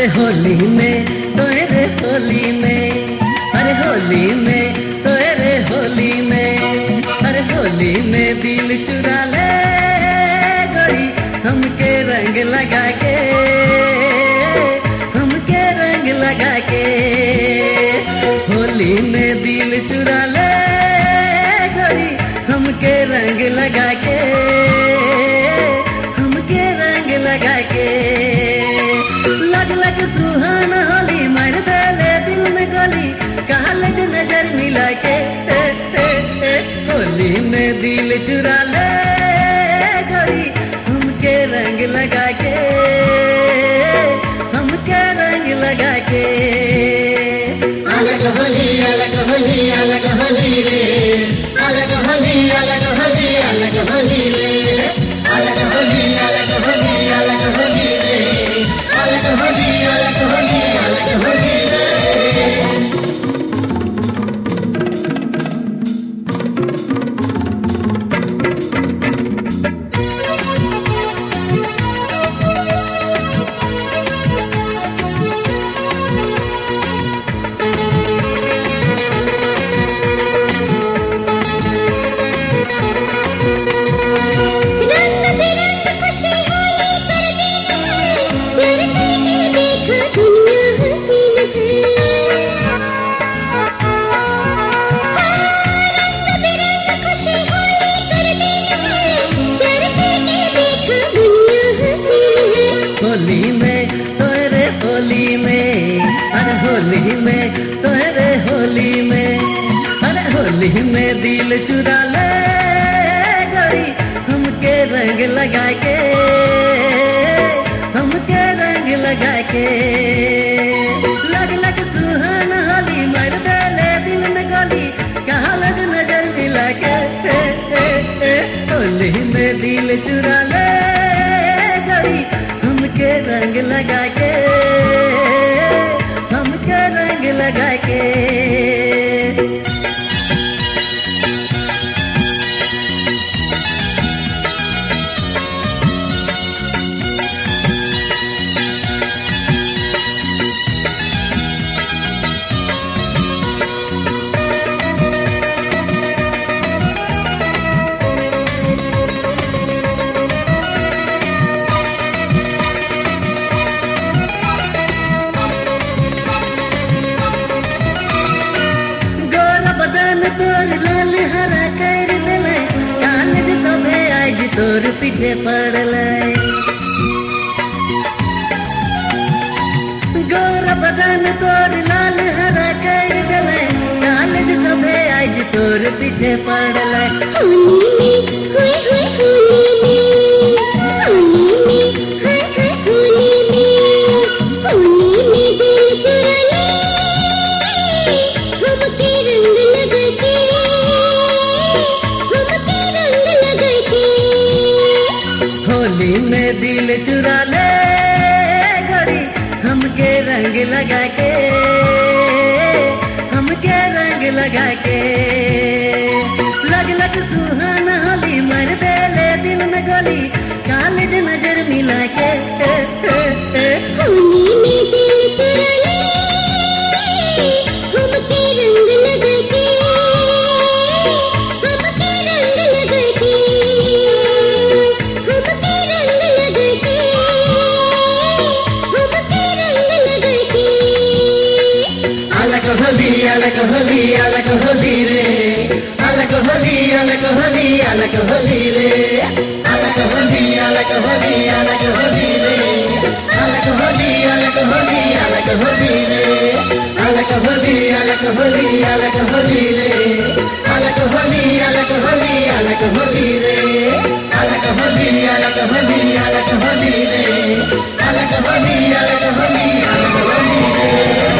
अरे होली में तोरे होली में, अरे होली में तोरे होली में, अरे होली में दिल चुरा ले गोरी हमके रंग लगा के, हमके रंग लगा के। होली में दिल चुरा ले गोरी हमके रंग लगा के, हमके रंग लगा के। लग लग सुहाना होली मार दे दिल में गोली, कालज नजर मिला के होली में दिल चुरा ले गोरी हमके रंग लगा के, हमके रंग लगा के। अलग होली अलग होली अलग होली रे, अलग होली अलग होली अलग होली रे, अलग होली अलग होली अलग होली रे, अलग होली अलग होली अलग होली रे। होली में तोरे होली में, अरे होली में तोरे होली में, अरे होली में दिल चुरा ले गोरी हमके रंग लगा के, हमके रंग लगा के। लग लग सुहाना होली मार दे दिल में गोली, कहाँ लग नजर मिला के होली में दिल चुरा ले गोरी हमके रंग लगा के, हमके रंग लगा के। तोर लाल हरा कर दिले, कालज सभे आज तोर पीछे पड़ले। गोरा बदन तोर लाल हरा कर दिले, कालज सभे आज तोर पीछे पड़ले। होली में होय होय होली में, होली में हाय हाय होली में, होली में दिल चुरा ले हमके रंग लगा के, हमके रंग लगा के। होली में दिल चुरा ले गोरी हमके रंग लगा के, हमके रंग लगा के। लग लग सुहाना होली मार दे दिल में गोली, कालज नजर मिला के होली में दिल चुरा ले हमके रंग लगा के, हमके रंग लगा के, हमके रंग लगा के, हमके रंग लगा के। अलग होली अलग होली अलग होली रे, अलग होली अलग होली अलग होली रे, अलग होली अलग होली अलग होली रे, अलग होली अलग होली अलग होली रे, अलग होली अलग होली अलग होली रे, अलग होली अलग होली अलग होली रे, अलग होली अलग होली अलग होली रे, अलग होली अलग होली अलग होली रे।